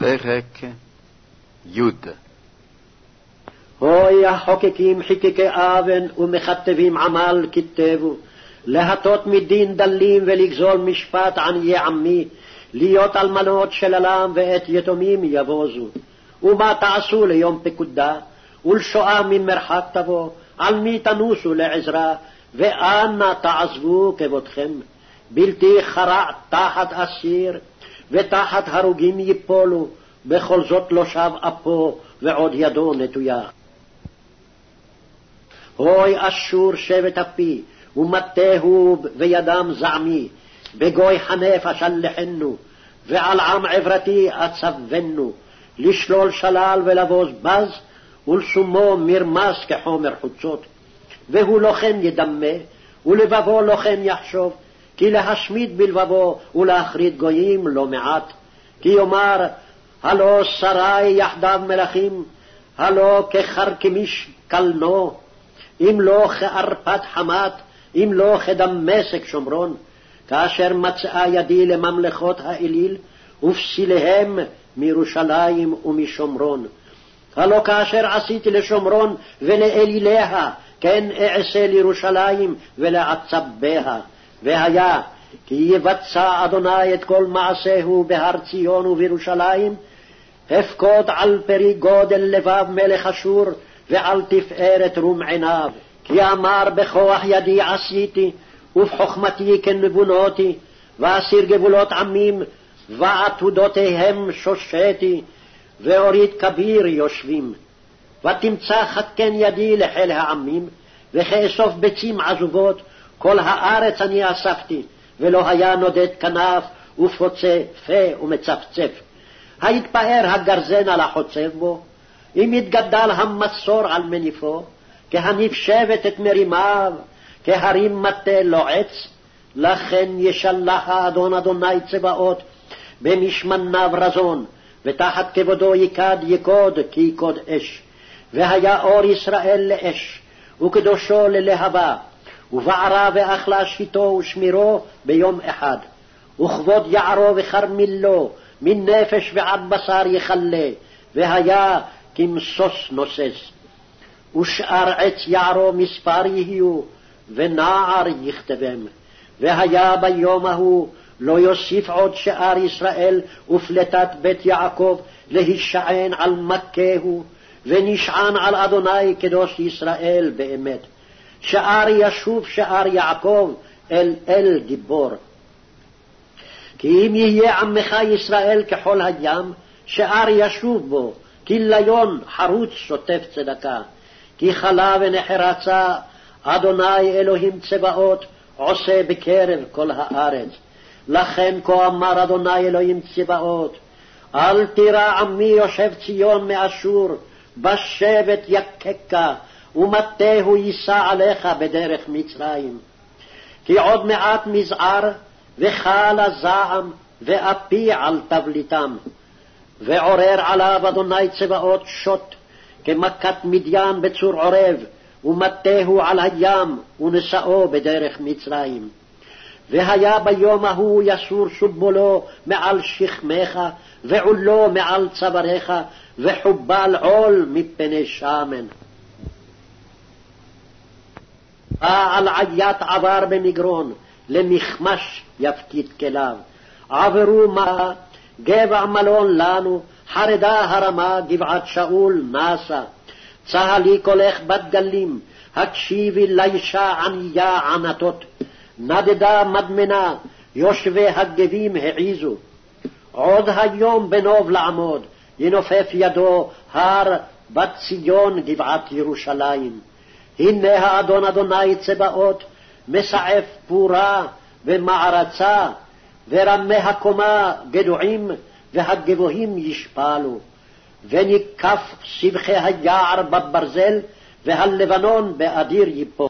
פרק י' הוי החוקקים חיקקי אבן ומכתבים עמל כתבו, להטות מדין דלים ולגזול משפט עניי עמי, להיות אלמנות של עולם ואת יתומים יבוזו. ומה תעשו ליום פקודה, ולשואה ממרחק תבוא, על מי תנוסו לעזרה, ואנה תעזבו כבודכם. בלתי חרע תחת אסיר, ותחת הרוגים ייפולו, בכל זאת לא שב אפו, ועוד ידו נטויה. הוי אשור שבט אפי, ומטהו וידם זעמי, בגוי חנף אשלחנו, ועל עם עברתי אצבנו, לשלול שלל ולבוז בז, ולשומו מרמס כחומר חוצות. והוא לוחם ידמה, ולבבו לוחם יחשוב, כי להשמיד בלבבו ולהחריד גויים לא מעט. כי יאמר, הלא שרי יחדיו מלכים, הלא כחרקמיש קלנו, אם לא כארפת חמת, אם לא כדמשק שומרון, כאשר מצאה ידי לממלכות האליל, ופסיליהם מירושלים ומשומרון. הלא כאשר עשיתי לשומרון ולאליליה, כן אעשה לירושלים ולעצביה. והיה כי יבצע אדוני את כל מעשהו בהר ציון ובירושלים, הפקוד על פרי גודל לבב מלך אשור, ועל תפארת רום עיניו. כי אמר בכוח ידי עשיתי, ובחוכמתי כנבונותי, ואסיר גבולות עמים, ועתודותיהם שושתי, ואורית כביר יושבים. ותמצא חתקן ידי לחיל העמים, וכאסוף ביצים עזובות, כל הארץ אני אספתי, ולא היה נודד כנף, ופוצה פה ומצפצף. היתפאר הגרזן על החוצב בו, אם יתגדל המסור על מניפו, כהניף שבט את מרימיו, כהרים מטה לועץ, לכן ישלח האדון אדוני צבאות, במשמניו רזון, ותחת כבודו יקוד כי יקוד אש. והיה אור ישראל לאש, וקדושו ללהבה, ובערה ואכלה שיטו ושמירו ביום אחד. וכבוד יערו וכרמילו, מנפש ועד בשר יחלה, והיה כמסוס נוסס. ושאר עץ יערו מספר יהיו, ונער יכתבם. והיה ביום ההוא לא יוסיף עוד שאר ישראל ופלטת בית יעקב להישען על מכהו, ונשען על אדוני קדוש ישראל באמת. שאר ישוב שאר יעקב אל גיבור. כי אם יהיה עמך ישראל כחול הים, שאר ישוב בו, כליון חרוץ שוטף צדקה. כי חלה ונחרצה אדוני אלוהים צבאות, עושה בקרב כל הארץ. לכן כה אמר אדוני אלוהים צבאות, אל תירא עמי יושב ציון מאשור, בשבט יקקה, ומטהו יישא עליך בדרך מצרים. כי עוד מעט מזער, וחל הזעם, ואפי על תבליתם. ועורר עליו אדוני צבאות שוט, כמכת מדיין בצור עורב, ומטהו על הים, ונשאו בדרך מצרים. והיה ביום ההוא יסור שובולו מעל שכמך, ועולו מעל צוואריך, וחובל עול מפני שמן. על עיית עבר במגרון, למכמש יפתית כליו. עברו מה, גבע מלון לנו, חרדה הרמה, גבעת שאול נסה. צהלי קולך בת גלים, הקשיבי לאישה ענייה ענתות. נדדה מדמנה, יושבי הגבים העיזו. עוד היום בנוב לעמוד, ינופף ידו הר בת ציון גבעת ירושלים. הנה האדון אדוני צבאות, מסעף פורה ומערצה, ורמי הקומה גדועים, והגבוהים ישפלו. וניקף סבכי היער בברזל, והלבנון באדיר ייפול.